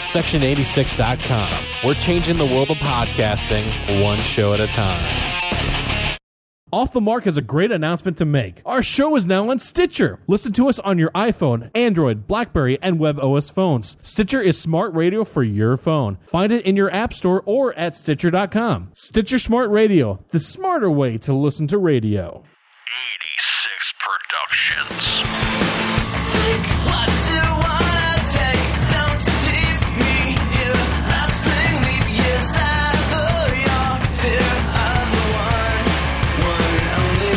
Section86.com. We're changing the world of podcasting one show at a time. Off the Mark has a great announcement to make. Our show is now on Stitcher. Listen to us on your iPhone, Android, BlackBerry, and WebOS phones. Stitcher is smart radio for your phone. Find it in your app store or at Stitcher.com. Stitcher Smart Radio, the smarter way to listen to radio. 86 Productions. Take what you wanna take. Don't leave me here. Lasting leap years ever. Your fear of the one and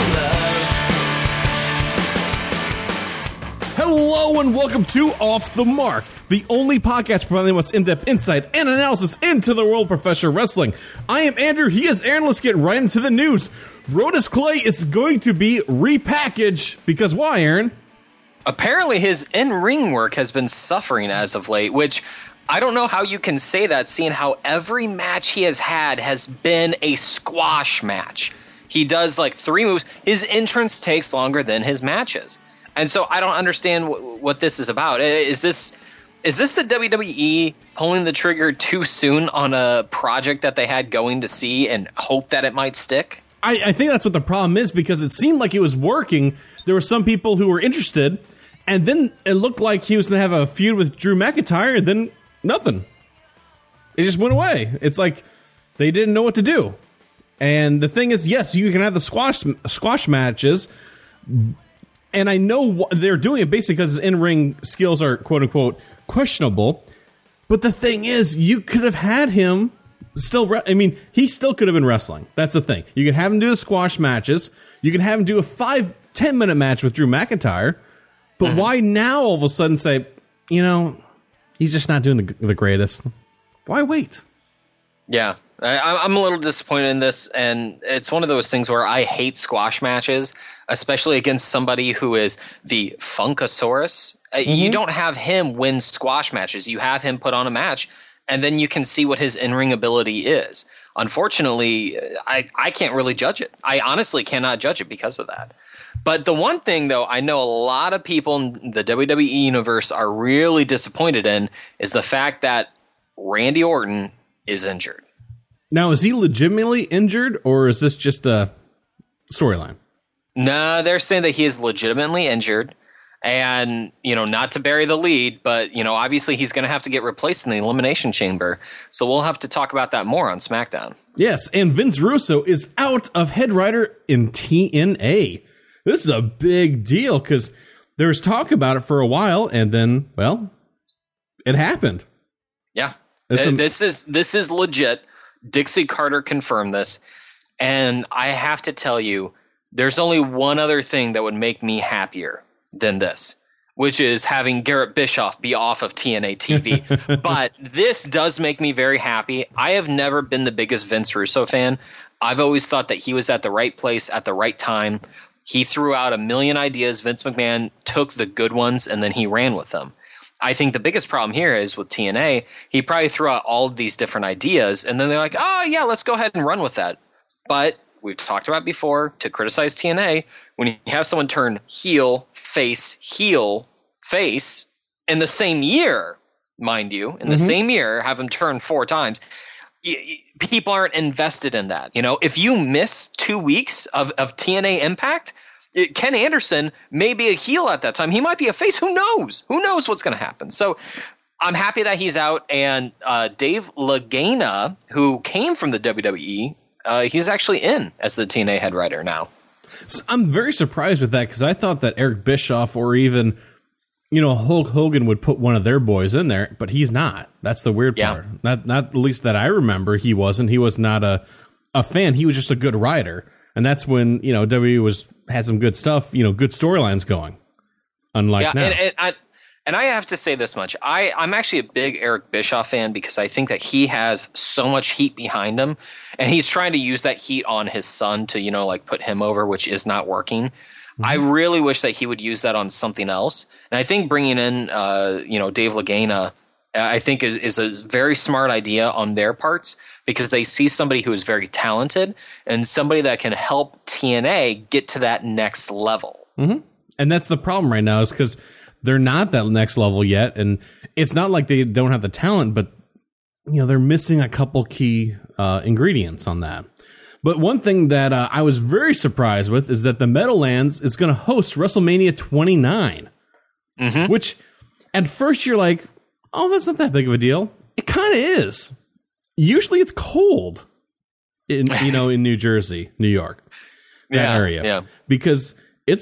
only love. Hello and welcome to Off the Mark, the only podcast providing the most in-depth insight and analysis into the world of professional wrestling. I am Andrew, he is Aaron. Let's get right into the news. Brodus Clay is going to be repackaged, because why, Aaron? Apparently his in-ring work has been suffering as of late, which I don't know how you can say that, seeing how every match he has been a squash match. He does like 3 moves. His entrance takes longer than his matches. And so I don't understand what this is about. Is this the WWE pulling the trigger too soon on a project that they had going to see and hope that it might stick? I think that's what the problem is, because it seemed like it was working. There were some people who were interested, and then it looked like he was going to have a feud with Drew McIntyre, and then nothing. It just went away. It's like they didn't know what to do. And the thing is, yes, you can have the squash matches, and I know they're doing it basically because his in-ring skills are quote-unquote questionable. But the thing is, you could have had him he still could have been wrestling. That's the thing. You can have him do the squash matches. You can have him do a 5-10 minute match with Drew McIntyre. But why now all of a sudden say, he's just not doing the greatest? Why wait? Yeah, I'm a little disappointed in this, and it's one of those things where I hate squash matches, especially against somebody who is the Funkasaurus. You don't have him win squash matches. You have him put on a match, and then you can see what his in-ring ability is. Unfortunately, I can't really judge it. I honestly cannot judge it because of that. But the one thing, though, I know a lot of people in the WWE universe are really disappointed in is the fact that Randy Orton is injured. Now, is he legitimately injured, or is this just a storyline? No, they're saying that he is legitimately injured. And, not to bury the lead, but, obviously he's going to have to get replaced in the Elimination Chamber. So we'll have to talk about that more on SmackDown. Yes, and Vince Russo is out of head writer in TNA. This is a big deal because there was talk about it for a while, and then, well, it happened. Yeah, this is legit. Dixie Carter confirmed this. And I have to tell you, there's only one other thing that would make me happier than this, which is having Garrett Bischoff be off of TNA TV. But this does make me very happy. I have never been the biggest Vince Russo fan. I've always thought that he was at the right place at the right time. He threw out a million ideas. Vince McMahon took the good ones and then he ran with them. I think the biggest problem here is with TNA, he probably threw out all of these different ideas and then they're like, oh yeah, let's go ahead and run with that. But we've talked about before, to criticize TNA, when you have someone turn heel, face in the same year, mind you, in the same year, have them turn 4 times, people aren't invested in that. If you miss 2 weeks of TNA Impact, Ken Anderson may be a heel at that time. He might be a face. Who knows? Who knows what's going to happen? So I'm happy that he's out. And Dave Lagana, who came from the WWE, he's actually in as the TNA head writer now. So I'm very surprised with that because I thought that Eric Bischoff or even, Hulk Hogan would put one of their boys in there, but he's not. That's the weird part. Not at least that I remember he wasn't. He was not a fan. He was just a good writer. And that's when, WWE had some good stuff, good storylines going. Unlike now. And I have to say this much. I'm actually a big Eric Bischoff fan because I think that he has so much heat behind him. And he's trying to use that heat on his son to, put him over, which is not working. I really wish that he would use that on something else. And I think bringing in, Dave Lagana, I think is a very smart idea on their parts because they see somebody who is very talented and somebody that can help TNA get to that next level. And that's the problem right now is because they're not that next level yet, and it's not like they don't have the talent, but they're missing a couple key ingredients on that. But one thing that I was very surprised with is that the Meadowlands is going to host WrestleMania 29, which at first you're like, oh, that's not that big of a deal. It kind of is. Usually it's cold in New Jersey, New York, that area, because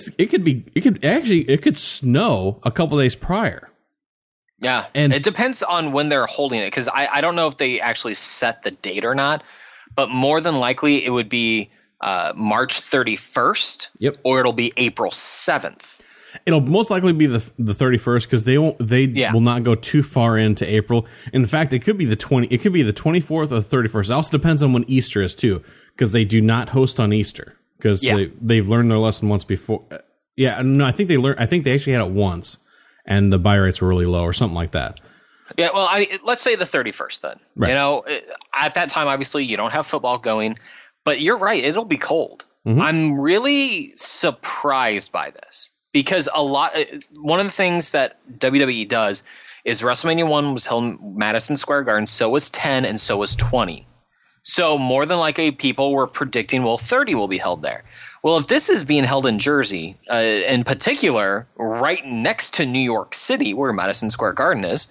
it could snow a couple days prior. Yeah, and it depends on when they're holding it, because I don't know if they actually set the date or not, but more than likely it would be March 31st, or it'll be April 7th. It'll most likely be the 31st, because they will not go too far into April. In fact, it could be the 24th or the 31st. It also depends on when Easter is too, because they do not host on Easter, because they've learned their lesson once before. Yeah, no, I think they actually had it once, and the buy rates were really low or something like that. Yeah, well, let's say the 31st then. Right. At that time, obviously, you don't have football going, but you're right, it'll be cold. Mm-hmm. I'm really surprised by this, because one of the things that WWE does is WrestleMania 1 was held in Madison Square Garden, so was 10, and so was 20. So more than likely, people were predicting, 30 will be held there. Well, if this is being held in Jersey, in particular, right next to New York City, where Madison Square Garden is,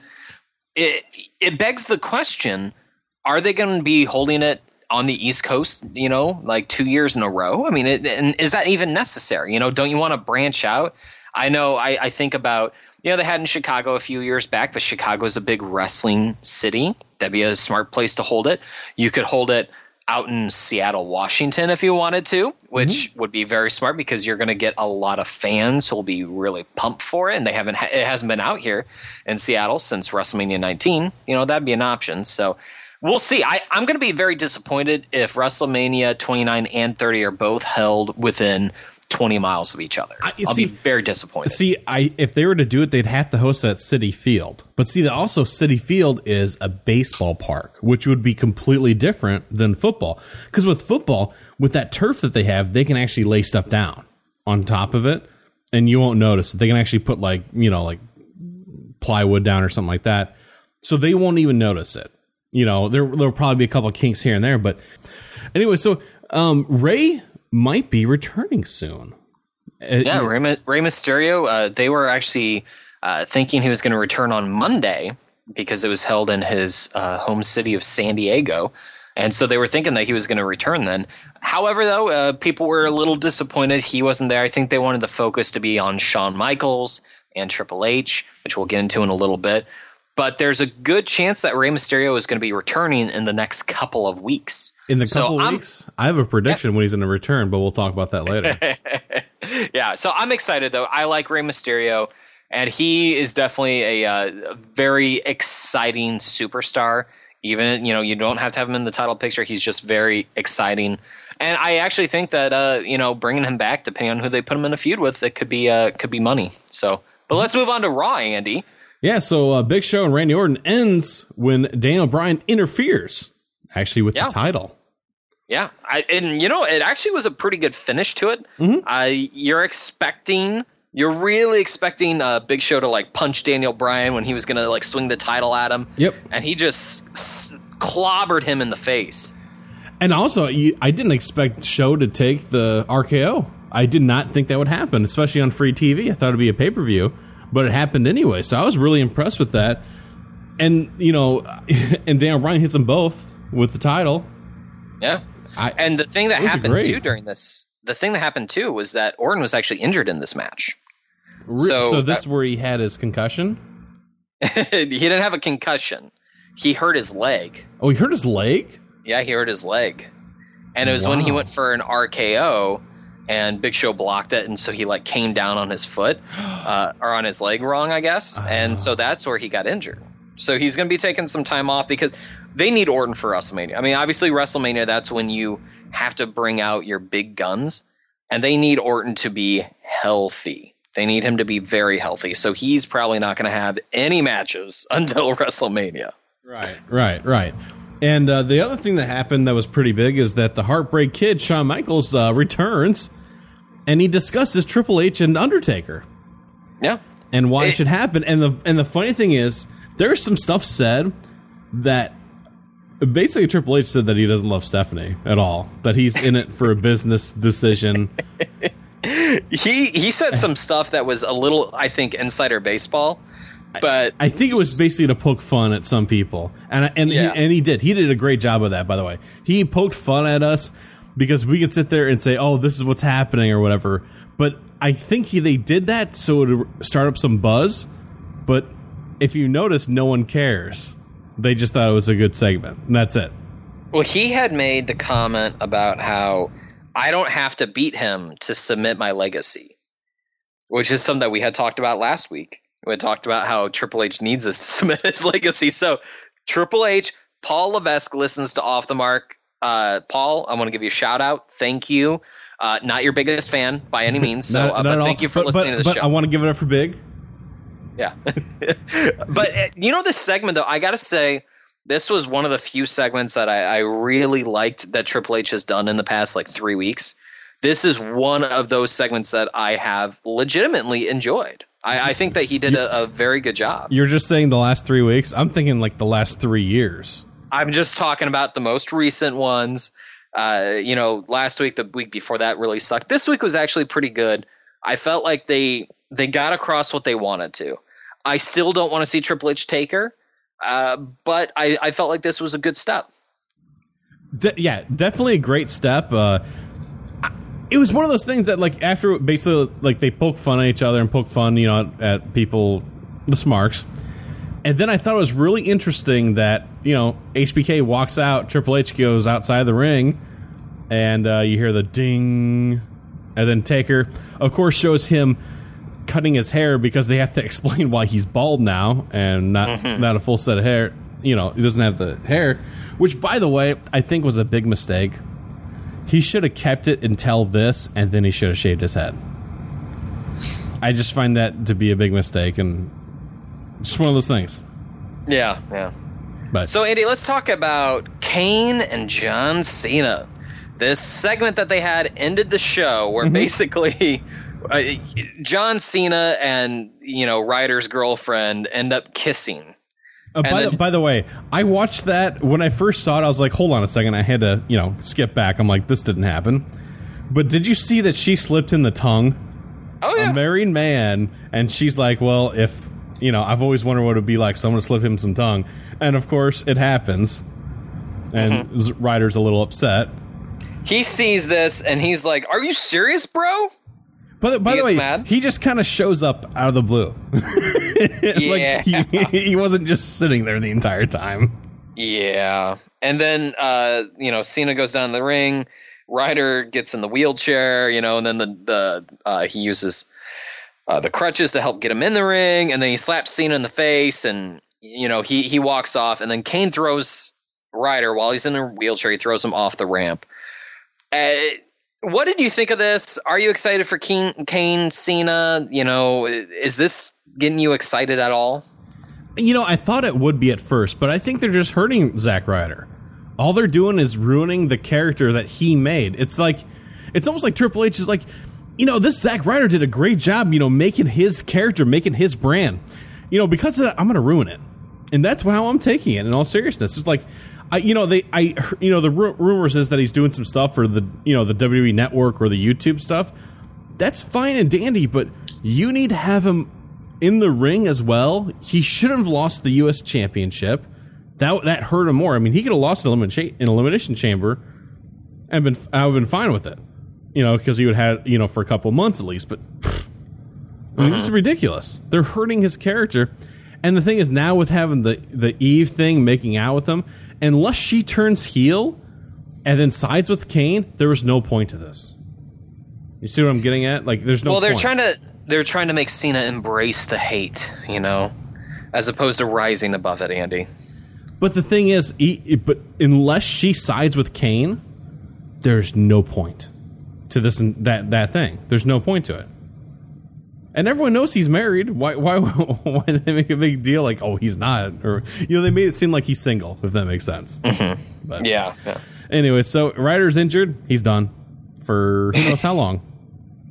it begs the question, are they going to be holding it on the East Coast, like 2 years in a row? I mean, and is that even necessary? Don't you want to branch out? I know I think about, they had in Chicago a few years back, but Chicago is a big wrestling city. That'd be a smart place to hold it. You could hold it out in Seattle, Washington, if you wanted to, which would be very smart, because you're going to get a lot of fans who will be really pumped for it, and it hasn't been out here in Seattle since WrestleMania 19. That'd be an option. So we'll see. I'm going to be very disappointed if WrestleMania 29 and 30 are both held within 20 miles of each other. I'll be very disappointed. If they were to do it, they'd have to host it at Citi Field. But also Citi Field is a baseball park, which would be completely different than football. Because with football, with that turf that they have, they can actually lay stuff down on top of it, and you won't notice it. They can actually put like plywood down or something like that, so they won't even notice it. There'll probably be a couple of kinks here and there, but anyway, so Rey might be returning soon. Rey Mysterio, they were actually thinking he was going to return on Monday, because it was held in his home city of San Diego, and so they were thinking that he was going to return then. However, though, people were a little disappointed he wasn't there. I think they wanted the focus to be on Shawn Michaels and Triple H, which we'll get into in a little bit. But there's a good chance that Rey Mysterio is going to be returning in the next couple of weeks. In the couple of weeks? I have a prediction when he's going to return, but we'll talk about that later. Yeah, so I'm excited, though. I like Rey Mysterio, and he is definitely a very exciting superstar. Even, you don't have to have him in the title picture. He's just very exciting. And I actually think that, bringing him back, depending on who they put him in a feud with, it could be money. So, but let's move on to Raw, Andy. Yeah, so Big Show and Randy Orton ends when Daniel Bryan interferes, actually, with the title. Yeah, it actually was a pretty good finish to it. Mm-hmm. You're really expecting Big Show to punch Daniel Bryan when he was going to swing the title at him. Yep. And he just clobbered him in the face. And also, I didn't expect Show to take the RKO. I did not think that would happen, especially on free TV. I thought it'd be a pay-per-view. But it happened anyway, so I was really impressed with that. And, and Daniel Bryan hits them both with the title. Yeah. And the thing that happened, too, during this, was that Orton was actually injured in this match. So this is where he had his concussion? He didn't have a concussion. He hurt his leg. Oh, he hurt his leg? Yeah, he hurt his leg. And it was when he went for an RKO, and Big Show blocked it, and so he came down on his foot, or on his leg wrong, I guess, and so that's where he got injured. So he's going to be taking some time off, because they need Orton for WrestleMania. I mean, obviously WrestleMania, that's when you have to bring out your big guns, and they need Orton to be healthy. They need him to be very healthy, so he's probably not going to have any matches until WrestleMania. Right. And the other thing that happened that was pretty big is that the Heartbreak Kid, Shawn Michaels, returns, and he discusses Triple H and Undertaker. Yeah. and why it should happen. And the funny thing is, there's some stuff said that basically Triple H said that he doesn't love Stephanie at all, that he's in it for a business decision. He said some stuff that was a little, I think, insider baseball. But I think it was basically to poke fun at some people, and he did a great job of that. By the way, he poked fun at us because we could sit there and say, "Oh, this is what's happening" or whatever. But I think they did that so it would start up some buzz. But if you notice, no one cares. They just thought it was a good segment, and that's it. Well, he had made the comment about how I don't have to beat him to submit my legacy, which is something that we had talked about last week. We had talked about how Triple H needs us to submit his legacy. So Triple H, Paul Levesque listens to Off the Mark. Paul, I want to give you a shout out. Thank you. Not your biggest fan by any means. So, but thank you for listening to the show. I want to give it up for Big. Yeah. But this segment, though, I got to say, this was one of the few segments that I really liked that Triple H has done in the past 3 weeks. This is one of those segments that I have legitimately enjoyed. I think that he did a very good job. You're just saying the last 3 weeks? I'm thinking the last 3 years. I'm just talking about the most recent ones. Last week, the week before that really sucked. This week was actually pretty good. I felt like they got across what they wanted to. I still don't want to see Triple H take her, but I felt like this was a good step. Definitely a great step. It was one of those things that, after basically, they poke fun at each other and poke fun, at people, the Smarks. And then I thought it was really interesting that, HBK walks out, Triple H goes outside the ring, and you hear the ding, and then Taker, of course, shows him cutting his hair because they have to explain why he's bald now and not a full set of hair. He doesn't have the hair, which, by the way, I think was a big mistake. He should have kept it until this, and then he should have shaved his head. I just find that to be a big mistake, and just one of those things. Yeah. But so, Andy, let's talk about Kane and John Cena. This segment that they had ended the show where basically John Cena and, Ryder's girlfriend end up kissing. By the way, I watched that. When I first saw it, I was like, hold on a second. I had to, skip back. I'm like, this didn't happen. But did you see that she slipped him the tongue? Oh, yeah. A married man. And she's like, well, if, I've always wondered what it would be like. Someone to slip him some tongue. And, of course, it happens. And Ryder's a little upset. He sees this, and he's like, are you serious, bro? By the way, mad. He just kind of shows up out of the blue. Yeah. He wasn't just sitting there the entire time. Yeah. And then, Cena goes down the ring. Ryder gets in the wheelchair, and then he uses the crutches to help get him in the ring. And then he slaps Cena in the face, and, he walks off. And then Kane throws Ryder while he's in a wheelchair. He throws him off the ramp. What did you think of this? Are you excited for Kane, Cena? Is this getting you excited at all? I thought it would be at first, but I think they're just hurting Zack Ryder. All they're doing is ruining the character that he made. It's almost like Triple H is like, this Zack Ryder did a great job, making his character, making his brand. Because of that, I'm going to ruin it. And that's how I'm taking it in all seriousness. It's like, the rumors is that he's doing some stuff for the WWE Network or the YouTube stuff. That's fine and dandy, but you need to have him in the ring as well. He shouldn't have lost the U.S. Championship. That hurt him more. I mean, he could have lost in Elimination Chamber and I would have been fine with it, because he would have had, for a couple months at least. But this is ridiculous. They're hurting his character. And the thing is, now with having the Eve thing, making out with him, unless she turns heel and then sides with Kane, there was no point to this. You see what I'm getting at? There's no point. Well, they're trying to make Cena embrace the hate, as opposed to rising above it, Andy. But the thing is, but unless she sides with Kane, there's no point to this and that thing. There's no point to it. And everyone knows he's married. Why did they make a big deal like, oh, he's not? Or, they made it seem like he's single, if that makes sense. But, yeah. Anyway, so Ryder's injured. He's done for who knows how long.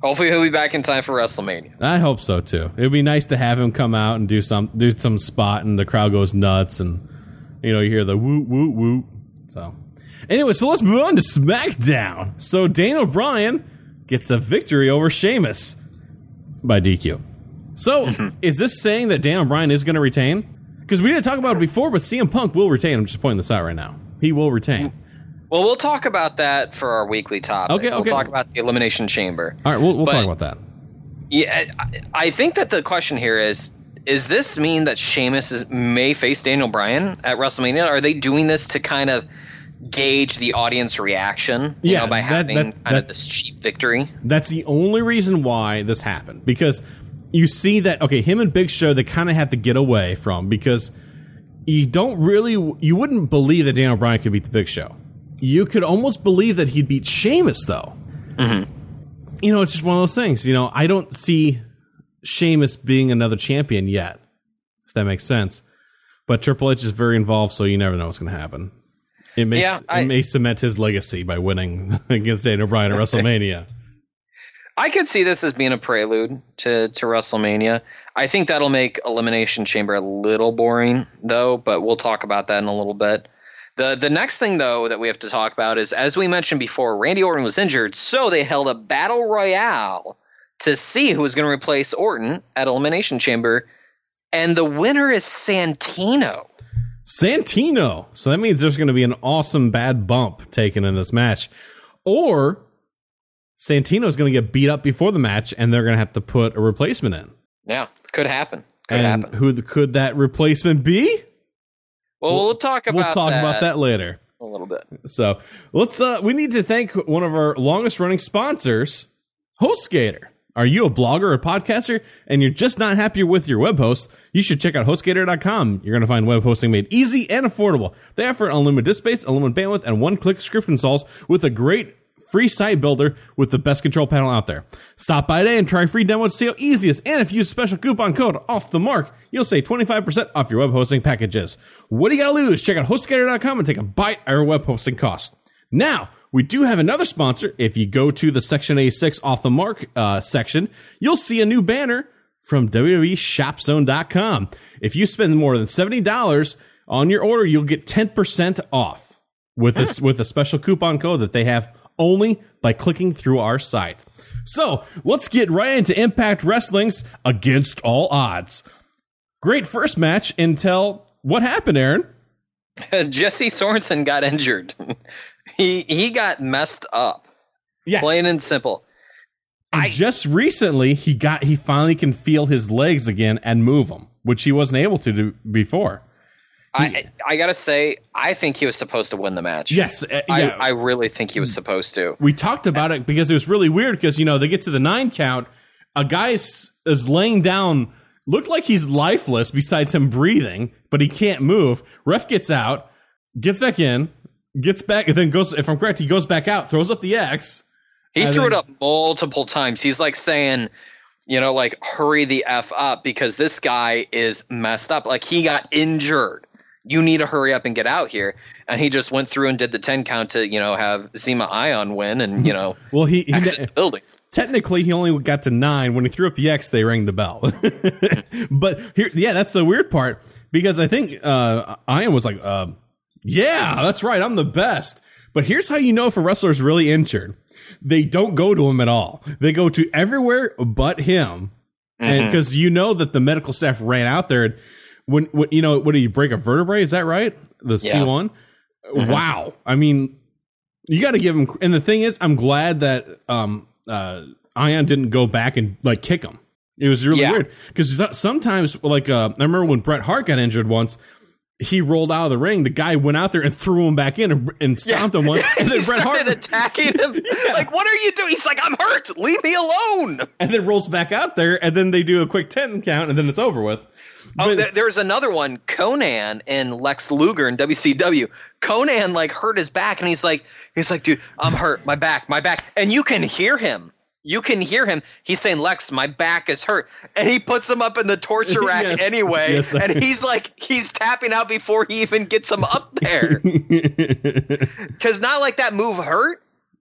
Hopefully he'll be back in time for WrestleMania. I hope so too. It would be nice to have him come out and do some spot, and the crowd goes nuts, and you hear the woo woo woo. So, anyway, so let's move on to SmackDown. So Daniel Bryan gets a victory over Sheamus by DQ. So, is this saying that Daniel Bryan is going to retain? Because we didn't talk about it before, but CM Punk will retain. I'm just pointing this out right now. He will retain. Well, we'll talk about that for our weekly topic. Okay. We'll talk about the Elimination Chamber. All right, we'll talk about that. Yeah, I think that the question here is this mean that Sheamus may face Daniel Bryan at WrestleMania? Are they doing this to kind of gauge the audience reaction by having this cheap victory? That's the only reason why this happened. Because you see that, him and Big Show, they kind of had to get away from, because you wouldn't believe that Daniel Bryan could beat the Big Show. You could almost believe that he'd beat Sheamus, though. Mm-hmm. It's just one of those things. I don't see Sheamus being another champion yet, if that makes sense. But Triple H is very involved, so you never know what's going to happen. It may cement his legacy by winning against Daniel Bryan at WrestleMania. I could see this as being a prelude to WrestleMania. I think that'll make Elimination Chamber a little boring, though, but we'll talk about that in a little bit. The next thing, though, that we have to talk about is, as we mentioned before, Randy Orton was injured, so they held a battle royale to see who was going to replace Orton at Elimination Chamber, and the winner is Santino. Santino! So that means there's going to be an awesome bad bump taken in this match. Or Santino's going to get beat up before the match, and they're going to have to put a replacement in. Yeah, could happen. Who could that replacement be? Well, we'll talk about that later. A little bit. So we need to thank one of our longest running sponsors, HostGator. Are you a blogger or podcaster and you're just not happy with your web host? You should check out HostGator.com. You're going to find web hosting made easy and affordable. They offer unlimited disk space, unlimited bandwidth, and one-click script installs with a great free site builder with the best control panel out there. Stop by today and try a free demo to see how easy it is. And if you use a special coupon code OFFTHEMARK, you'll save 25% off your web hosting packages. What do you got to lose? Check out HostGator.com and take a bite at your web hosting cost. Now, we do have another sponsor. If you go to the Section 86 Off the Mark section, you'll see a new banner from WWEShopZone.com. If you spend more than $70 on your order, you'll get 10% off with a special coupon code that they have only by clicking through our site. So let's get right into Impact Wrestling's Against All Odds. Great first match until what happened, Aaron? Jesse Sorensen got injured. He got messed up. Yeah, plain and simple. And just recently, he finally can feel his legs again and move them, which he wasn't able to do before. I gotta say, I think he was supposed to win the match. Yes, I really think he was supposed to. We talked about it because it was really weird because they get to the 9 count, a guy is laying down, looked like he's lifeless besides him breathing, but he can't move. Ref gets out, gets back in, gets back, and then goes. If I'm correct, he goes back out, throws up the X. He threw it up multiple times. He's like saying, hurry the F up because this guy is messed up. Like he got injured. You need to hurry up and get out here. And he just went through and did the 10 count to, have Zema Ion win and, well, he exit the building. Technically, he only got to 9. When he threw up the X, they rang the bell. But here, that's the weird part because I think Ion was like, yeah, that's right. I'm the best. But here's how you know if a wrestler's really injured. They don't go to him at all. They go to everywhere but him. Mm-hmm. And because that the medical staff ran out there. When what did he break a vertebrae? Is that right? The C1? Mm-hmm. Wow. I mean, you got to give him. And the thing is, I'm glad that Ion didn't go back and kick him. It was really weird because sometimes, I remember when Bret Hart got injured once. He rolled out of the ring. The guy went out there and threw him back in and stomped him once. And then Bret Hart attacking him. Like, what are you doing? He's like, I'm hurt. Leave me alone. And then rolls back out there. And then they do a quick 10 count. And then it's over with. There's another one. Conan and Lex Luger in WCW. Conan hurt his back. And he's like, dude, I'm hurt. My back. And you can hear him. He's saying, Lex, my back is hurt. And he puts him up in the torture rack anyway. Yes, and he's tapping out before he even gets him up there. Because not like that move hurt.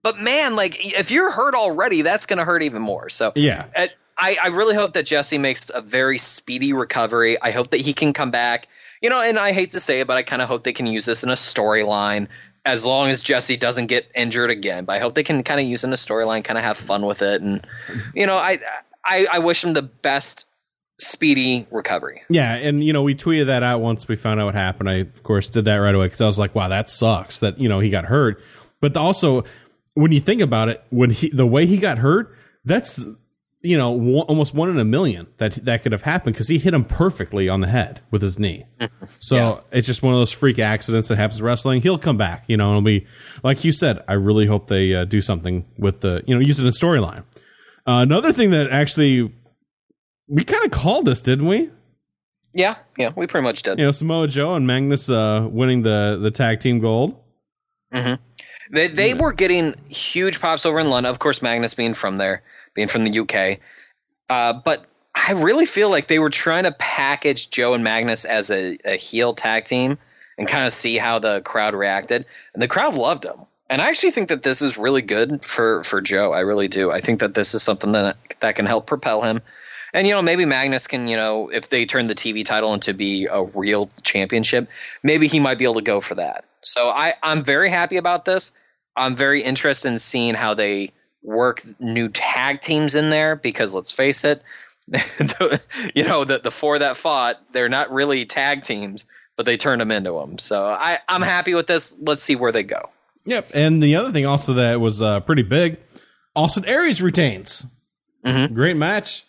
But man, like if you're hurt already, that's going to hurt even more. So Yeah. I really hope that Jesse makes a very speedy recovery. I hope that he can come back. You know, and I hate to say it, but I kind of hope they can use this in a storyline as long as Jesse doesn't get injured again. But I hope they can kind of use it in a storyline, kind of have fun with it. And, you know, I wish him the best speedy recovery. Yeah, and, you know, we tweeted that out once we found out what happened. I, of course, did that right away because I was like, wow, that sucks that, you know, he got hurt. But also, when you think about it, the way he got hurt, that's, you know, almost 1 in a million that could have happened because he hit him perfectly on the head with his knee. So it's just one of those freak accidents that happens in wrestling. He'll come back, you know, and it'll be like you said. I really hope they do something with use it in a storyline. Another thing that actually we kind of called this, didn't we? Yeah, we pretty much did. You know, Samoa Joe and Magnus winning the tag team gold. Mm-hmm. They were getting huge pops over in London. Of course, Magnus being from there. Being from the UK. But I really feel like they were trying to package Joe and Magnus as a heel tag team and kind of see how the crowd reacted. And the crowd loved them. And I actually think that this is really good for Joe. I really do. I think that this is something that can help propel him. And, you know, maybe Magnus can, you know, if they turn the TV title into be a real championship, maybe he might be able to go for that. So I'm very happy about this. I'm very interested in seeing how they work new tag teams in there because let's face it, the four that fought, they're not really tag teams, but they turned them into them. So I'm happy with this. Let's see where they go. Yep. And the other thing also that was pretty big, Austin Aries retains. Mm-hmm. Great match.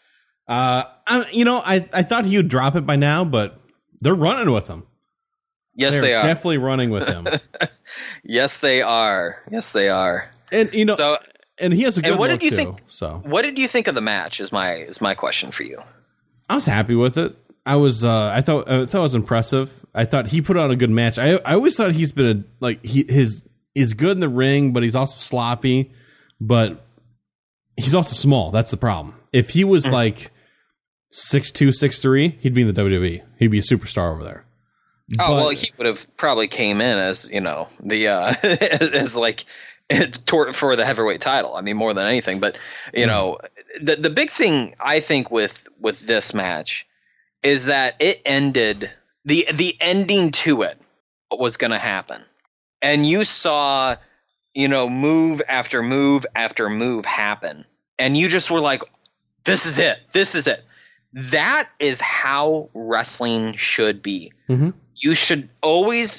I thought he would drop it by now, but they're running with him. Yes, they are. Definitely running with him. Yes, they are. And, you know, and he has a good look too. So, what did you think of the match? Is my question for you. I was happy with it. I thought it was impressive. I thought he put on a good match. I always thought he's been he's good in the ring, but he's also sloppy. But he's also small. That's the problem. If he was like 6'2", 6'3", he'd be in the WWE. He'd be a superstar over there. Well, he would have probably came in as, you know, the as like for the heavyweight title. I mean, more than anything. But, you know, the big thing I think with this match is that it ended the ending to it. What was going to happen, and you saw, you know, move after move after move happen, and you just were like, "This is it. This is it." That is how wrestling should be. Mm-hmm. You should always,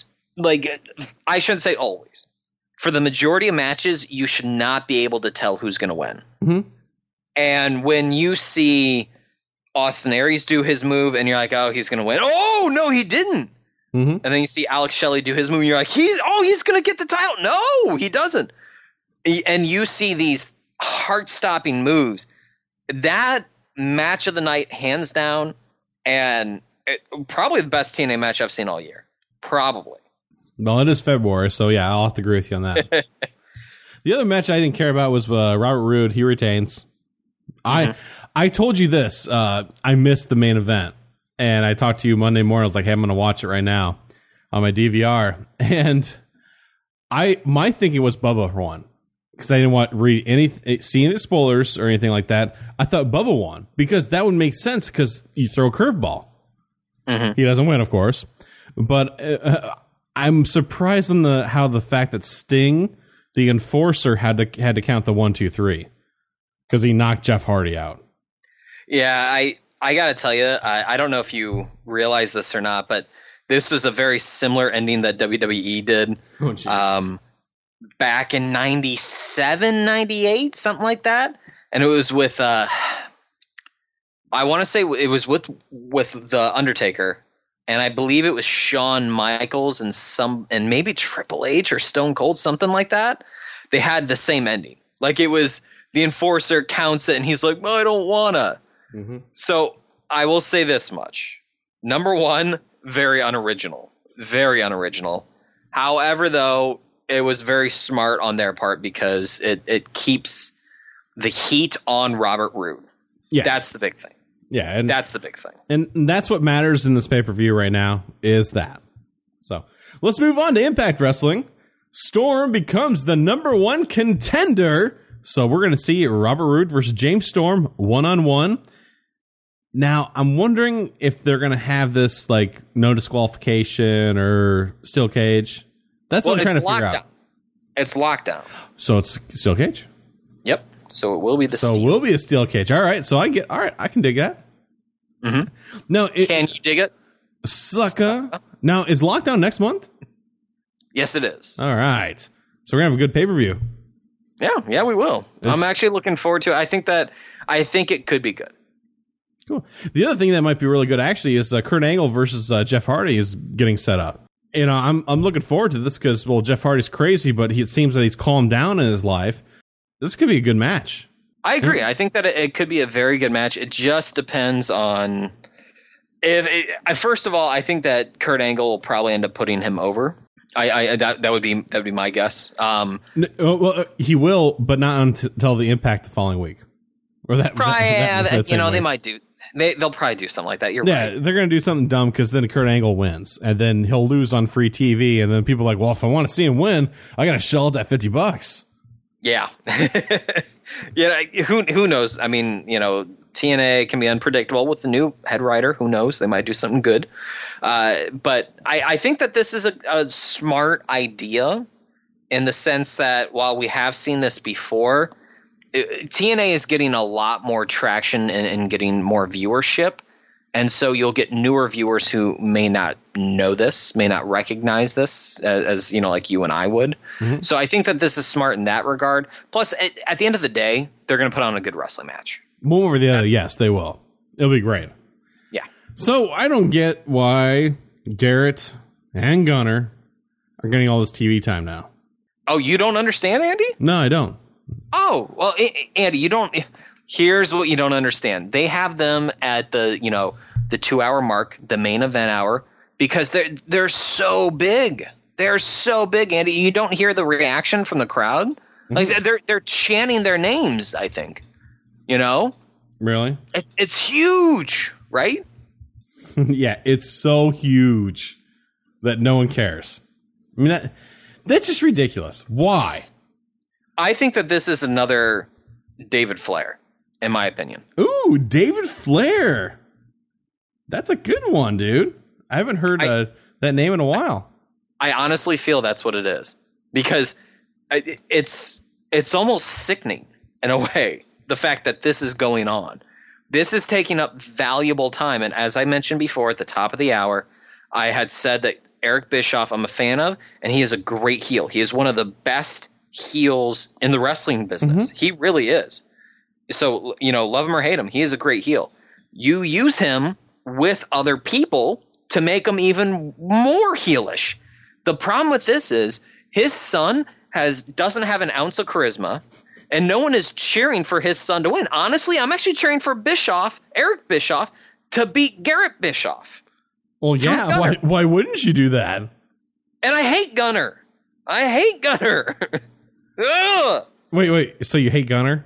I shouldn't say always. For the majority of matches, you should not be able to tell who's going to win. Mm-hmm. And when you see Austin Aries do his move and you're like, oh, he's going to win. Oh, no, he didn't. Mm-hmm. And then you see Alex Shelley do his move and you're like, he's going to get the title. No, he doesn't. And you see these heart-stopping moves. That match of the night, hands down, and probably the best TNA match I've seen all year. Probably. Well, it is February, so yeah, I'll have to agree with you on that. The other match I didn't care about was Robert Roode. He retains. Mm-hmm. I told you this. I missed the main event, and I talked to you Monday morning. I was like, hey, I'm going to watch it right now on my DVR. And my thinking was Bubba won. Because I didn't want to see any spoilers or anything like that. I thought Bubba won because that would make sense because you throw a curveball. Mm-hmm. He doesn't win, of course. But I'm surprised on the fact that Sting, the enforcer, had to count the 1, 2, 3 because he knocked Jeff Hardy out. Yeah, I got to tell you, I don't know if you realize this or not, but this was a very similar ending that WWE did. Oh, geez. Back in 97, 98, something like that. And it was with, I want to say it was with The Undertaker. And I believe it was Shawn Michaels and maybe Triple H or Stone Cold, something like that. They had the same ending. Like it was the enforcer counts it and he's like, well, I don't wanna. Mm-hmm. So I will say this much. Number one, very unoriginal. Very unoriginal. However, though, it was very smart on their part because it keeps the heat on Robert Roode. Yes. That's the big thing. Yeah, and that's the big thing. And that's what matters in this pay-per-view right now is that. So let's move on to Impact Wrestling. Storm becomes the number 1 contender. So we're going to see Robert Roode versus James Storm 1-on-1. Now, I'm wondering if they're going to have this, like, no disqualification or steel cage. That's what I'm trying to figure out. It's lockdown. So it's steel cage? Yep. So it will be the steel. So it will be a steel cage. All right. So I can dig that. Mm-hmm. No, can you dig it? Sucker. Now, is lockdown next month? Yes, it is. All right. So we're going to have a good pay-per-view. Yeah, we will. I'm actually looking forward to it. I think it could be good. Cool. The other thing that might be really good, actually, is Kurt Angle versus Jeff Hardy is getting set up. You know, I'm looking forward to this because, well, Jeff Hardy's crazy, but it seems that he's calmed down in his life. This could be a good match. I agree. I think that it could be a very good match. It just depends on first of all, I think that Kurt Angle will probably end up putting him over. That would be my guess. Well, he will, but not until the Impact the following week. Or that. They might do. They'll probably do something like that. You're right. Yeah, they're going to do something dumb because then Kurt Angle wins, and then he'll lose on free TV, and then people are like, well, if I want to see him win, I got to shell out that $50. Yeah. Who knows? I mean, TNA can be unpredictable with the new head writer. Who knows? They might do something good. But I think that this is a smart idea in the sense that while we have seen this before, TNA is getting a lot more traction and getting more viewership. And so you'll get newer viewers who may not know this, may not recognize this as like you and I would. Mm-hmm. So I think that this is smart in that regard. Plus, at the end of the day, they're going to put on a good wrestling match. One over the other, yes, they will. It'll be great. Yeah. So I don't get why Garrett and Gunner are getting all this TV time now. Oh, you don't understand, Andy? No, I don't. Oh, well, Andy, you don't. Here's what you don't understand. They have them at the 2-hour mark, the main event hour, because they're so big. They're so big, Andy. You don't hear the reaction from the crowd. Mm-hmm. Like they're chanting their names, I think. Really? It's huge, right? Yeah, it's so huge that no one cares. I mean, that's just ridiculous. Why? I think that this is another David Flair, in my opinion. Ooh, David Flair. That's a good one, dude. I haven't heard that name in a while. I honestly feel that's what it is. Because it's almost sickening, in a way, the fact that this is going on. This is taking up valuable time. And as I mentioned before at the top of the hour, I had said that Eric Bischoff I'm a fan of, and he is a great heel. He is one of the best heels in the wrestling business. Mm-hmm. He really is. So, love him or hate him, he is a great heel. You use him with other people to make him even more heelish. The problem with this is his son doesn't have an ounce of charisma, and no one is cheering for his son to win. Honestly, I'm actually cheering for Eric Bischoff, to beat Garrett Bischoff. Well, yeah, why wouldn't you do that? And I hate Gunner. Wait. So you hate Gunner?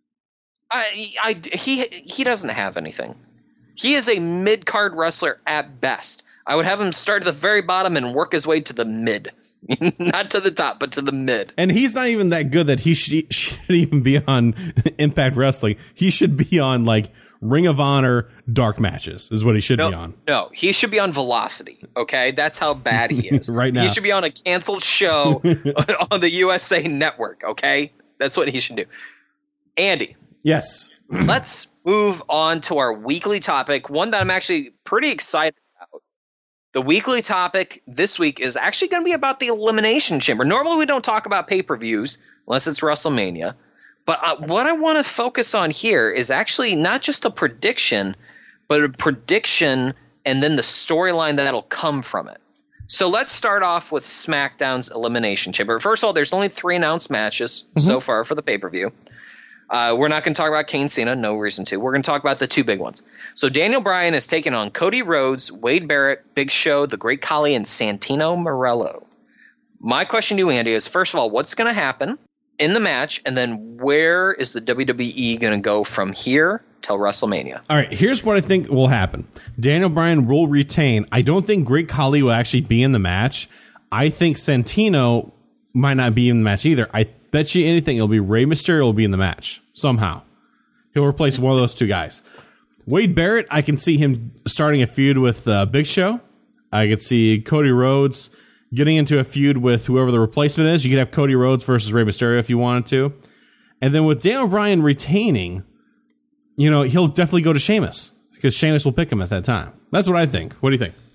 He doesn't have anything. He is a mid-card wrestler at best. I would have him start at the very bottom and work his way to the mid. Not to the top, but to the mid. And he's not even that good that he should even be on Impact Wrestling. He should be on, like, Ring of Honor dark matches is what he should be on. No, he should be on Velocity, okay? That's how bad he is. Right now. He should be on a canceled show on the USA Network, okay? That's what he should do. Andy. Yes. Let's move on to our weekly topic, one that I'm actually pretty excited about. The weekly topic this week is actually going to be about the Elimination Chamber. Normally we don't talk about pay-per-views unless it's WrestleMania. But what I want to focus on here is actually not just a prediction, but a prediction and then the storyline that'll come from it. So let's start off with SmackDown's Elimination Chamber. First of all, there's only 3 announced matches so far for the pay-per-view. We're not going to talk about Kane Cena, no reason to. We're going to talk about the 2 big ones. So Daniel Bryan is taking on Cody Rhodes, Wade Barrett, Big Show, The Great Khali, and Santino Marella. My question to you, Andy, is first of all, what's going to happen in the match, and then where is the WWE going to go from here till WrestleMania? All right, here's what I think will happen. Daniel Bryan will retain. I don't think Great Khali will actually be in the match. I think Santino might not be in the match either. I bet you anything it'll be Rey Mysterio will be in the match somehow. He'll replace one of those two guys. Wade Barrett, I can see him starting a feud with Big Show. I could see Cody Rhodes getting into a feud with whoever the replacement is. You could have Cody Rhodes versus Rey Mysterio if you wanted to. And then with Daniel Bryan retaining, he'll definitely go to Sheamus because Sheamus will pick him at that time. That's what I think. What do you think?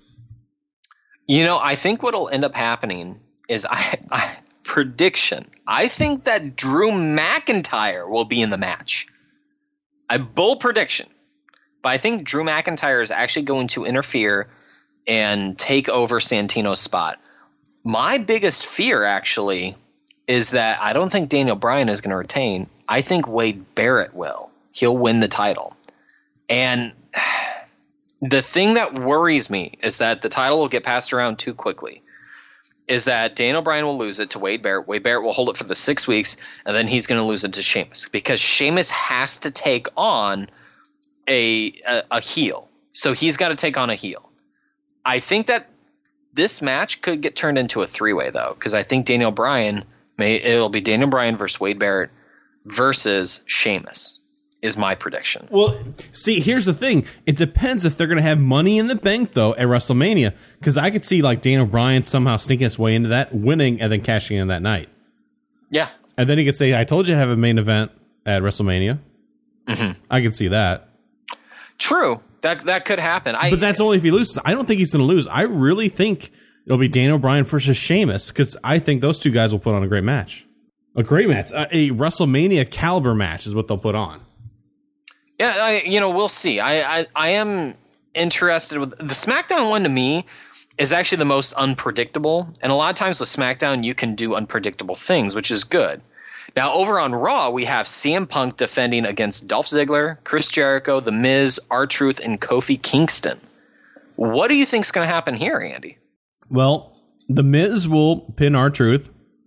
I think what'll end up happening is prediction. I think that Drew McIntyre will be in the match. A bold prediction. But I think Drew McIntyre is actually going to interfere and take over Santino's spot. My biggest fear, actually, is that I don't think Daniel Bryan is going to retain. I think Wade Barrett will. He'll win the title. And the thing that worries me is that the title will get passed around too quickly. Is that Daniel Bryan will lose it to Wade Barrett. Wade Barrett will hold it for the 6 weeks, and then he's going to lose it to Sheamus. Because Sheamus has to take on a heel. So he's got to take on a heel. I think that this match could get turned into a 3-way, though, because I think it'll be Daniel Bryan versus Wade Barrett versus Sheamus is my prediction. Well, see, here's the thing. It depends if they're going to have Money in the Bank, though, at WrestleMania, because I could see like Daniel Bryan somehow sneaking his way into that, winning, and then cashing in that night. Yeah. And then he could say, I told you to have a main event at WrestleMania. Mm-hmm. I could see that. True. That could happen. But that's only if he loses. I don't think he's going to lose. I really think it'll be Daniel Bryan versus Sheamus because I think those two guys will put on a great match. A great match. A WrestleMania caliber match is what they'll put on. Yeah, we'll see. I am interested with the SmackDown one. To me, is actually the most unpredictable. And a lot of times with SmackDown, you can do unpredictable things, which is good. Now, over on Raw, we have CM Punk defending against Dolph Ziggler, Chris Jericho, The Miz, R-Truth, and Kofi Kingston. What do you think is going to happen here, Andy? Well, The Miz will pin R-Truth.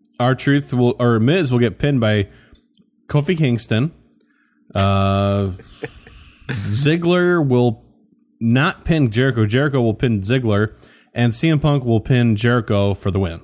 Miz will get pinned by Kofi Kingston. Ziggler will not pin Jericho. Jericho will pin Ziggler. And CM Punk will pin Jericho for the win.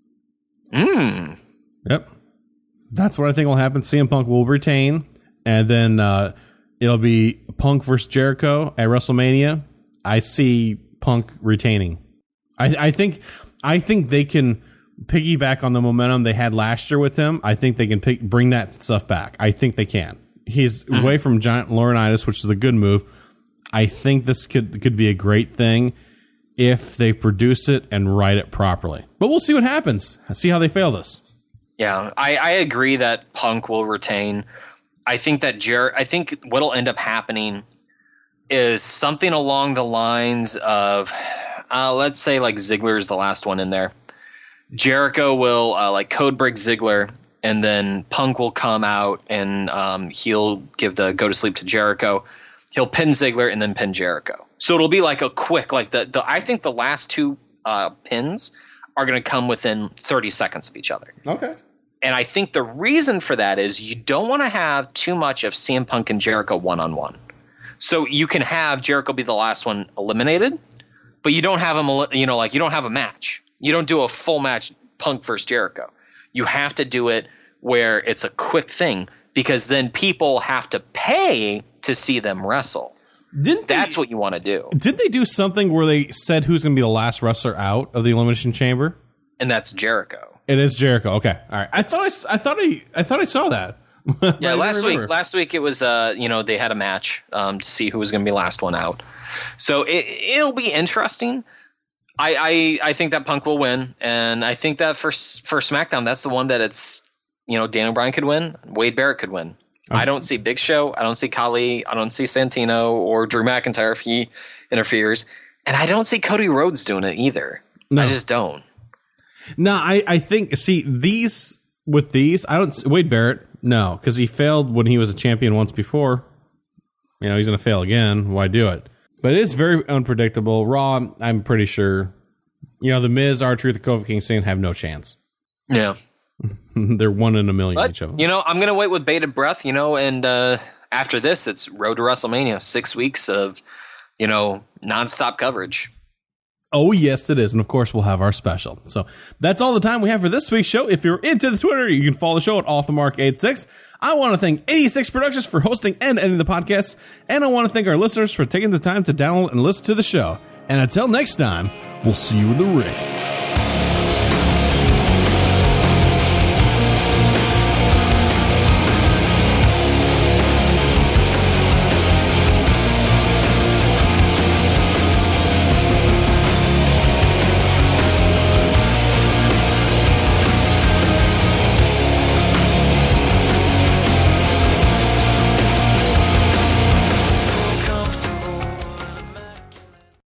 Yep. That's what I think will happen. CM Punk will retain, and then it'll be Punk versus Jericho at WrestleMania. I see Punk retaining. I think they can piggyback on the momentum they had last year with him. I think they can bring that stuff back. I think they can. He's away from giant laurinaitis, which is a good move. I think this could be a great thing if they produce it and write it properly. But we'll see what happens. See how they fail this. Yeah, I agree that Punk will retain. I think that I think what'll end up happening is something along the lines of, let's say like Ziggler is the last one in there. Jericho will like code break Ziggler, and then Punk will come out and he'll give the go to sleep to Jericho. He'll pin Ziggler and then pin Jericho. So it'll be like a quick, like I think the last two pins are going to come within 30 seconds of each other. Okay. And I think the reason for that is you don't want to have too much of CM Punk and Jericho one-on-one. So you can have Jericho be the last one eliminated, but you don't have him, you don't have a match. You don't do a full match Punk versus Jericho. You have to do it where it's a quick thing because then people have to pay to see them wrestle. That's what you want to do. Didn't they do something where they said who's going to be the last wrestler out of the Elimination Chamber? And that's Jericho. It is Jericho. Okay, all right. I thought I saw that. Yeah, last week it was they had a match to see who was going to be the last one out. So it'll be interesting. I think that Punk will win, and I think that for SmackDown that's the one that it's Daniel Bryan could win, Wade Barrett could win. Okay. I don't see Big Show, I don't see Khali, I don't see Santino or Drew McIntyre if he interferes, and I don't see Cody Rhodes doing it either. No. I just don't. No, I think Wade Barrett, no, because he failed when he was a champion once before. He's going to fail again. Why do it? But it is very unpredictable. Raw, I'm pretty sure, The Miz, R-Truth, and Kofi Kingston have no chance. Yeah. They're 1 in a million each of them. I'm going to wait with bated breath, and after this, it's Road to WrestleMania, 6 weeks of, nonstop coverage. Oh, yes, it is. And, of course, we'll have our special. So that's all the time we have for this week's show. If you're into the Twitter, you can follow the show at OffTheMark86. I want to thank 86 Productions for hosting and editing the podcast. And I want to thank our listeners for taking the time to download and listen to the show. And until next time, we'll see you in the ring.